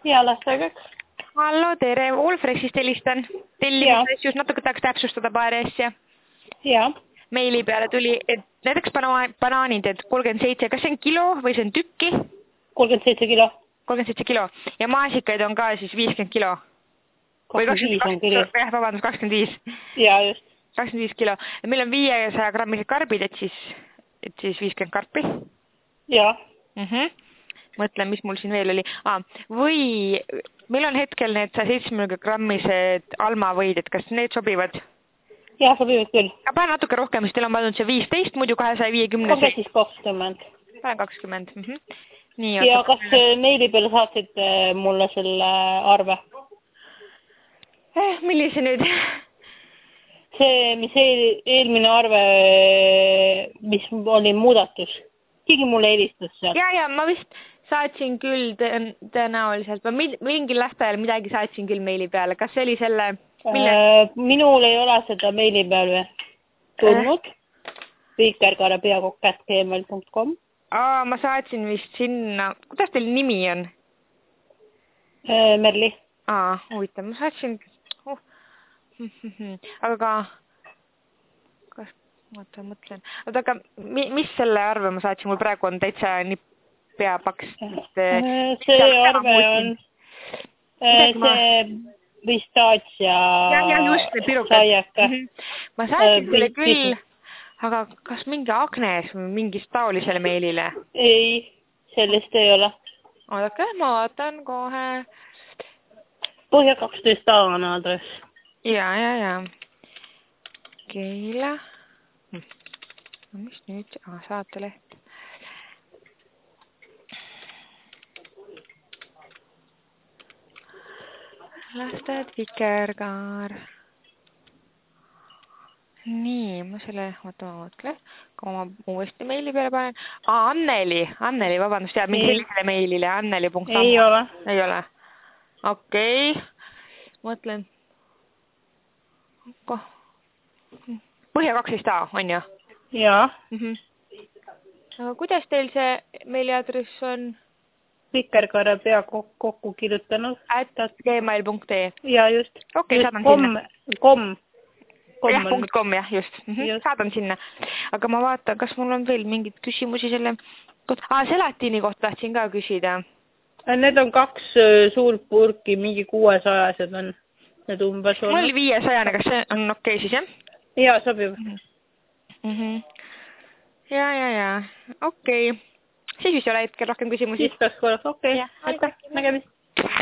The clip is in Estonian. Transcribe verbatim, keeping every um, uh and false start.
Ja, lastage üks. Hallo, tere, Allfreshist helistan. Tellimisest just natuke tahaks täpsustada paari asja. Ja. Meili peale tuli, et näiteks bana- banaanid, et kolmkümmend seitse, kas see on kilo või see on tükki? kolmkümmend seitse kilo. kolmkümmend seitse kilo. Ja maasikaid on ka siis viiskümmend kilo. kakskümmend viis on küll. Jah, vabandust, kakskümmend viis. Ja, just. kakskümmend viis kilo. Ja meil on viiesaja grammised karbid, et siis, et siis viiskümmend karpi. Ja. Mhm. Mõtlen, mis mul siin veel oli. Ah, või meil on hetkel need seitsmekümne grammised almavõid, et kas need sobivad? Ja, sobivad küll. Pane natuke rohkem, sest teil on pandud see viisteist, muidu kahesaja viiekümne. Pane siis kakskümmend. Pane kakskümmend. Mm -hmm. Nii, ja kas meile. Meili peale saatsid mulle selle arve? Eh, millise nüüd? See, mis eel, eelmine arve, mis oli muudatus. Keegi mulle helistas seal. Ja, ja, ma vist saatsin küll tõenäoliselt. Ma mingi lähtajal midagi saatsin küll meili peale. Kas see oli selle... Mille... Äh, minul ei ole seda meili peale tulnud. Äh. vikerkarepeakokk at gmail punkt com. Aa, ma saatsin vist sinna... Kuidas teil nimi on? Äh, Merli. Aa, huvitav. Ma saatsin... Oh. Aga ka... Kas... Oota, mõtlen. Oota, aga mis selle arve ma saatsin? Mul praegu on täitsa nii peapaks. Äh, see arve on... Äh, see... Pistaatsia ja, ja just see pirukad. Mm -hmm. Ma saatsin äh, teile küll, aga kas mingi Agnes või mingist taolisele meilile? Ei, sellist ei ole. Oodake, ma vaatan kohe. Põhja kaksteist A on aadress. Ja, ja, ja. Keila. Hm. No, mis nüüd? Ah, saateleht. Lasted Vikerkaar. Nii, ma selle, oota, ma mõtlen, kui ma uuesti meili peale panen. Aa, Anneli, Anneli, vabandust, jääb mingi sellisele meilile, anneli punkt com. Ei ole. Ei ole. Okei, okay. Mõtlen. Põhja kaksteist A, on ju? Jaa. Mm -hmm. Aga kuidas teil see meiliadress on? Vikerkaare peakokk kokku kirjutanud. At gmail punkt ee. Ja just. Okei, okay, saadan kom, sinna. Kom. Kom. Jah, punkt kom, jah, just. Mm -hmm. just. Saadan sinna. Aga ma vaatan, kas mul on veel mingid küsimusi selle... Aa, selatiini kohta tahtsin ka küsida. Need on kaks suurt purki, mingi kuuesajased on need umbes olnud. Mul oli viiesajane, kas see on okei okay, siis, jah? Jaa, sobib. Mm -hmm. Ja, ja, ja. Okei. Okay. Siis vist ei ole hetkel rohkem küsimusi. Siis kas korraks, okei. Okay. Aitäh, nägemist.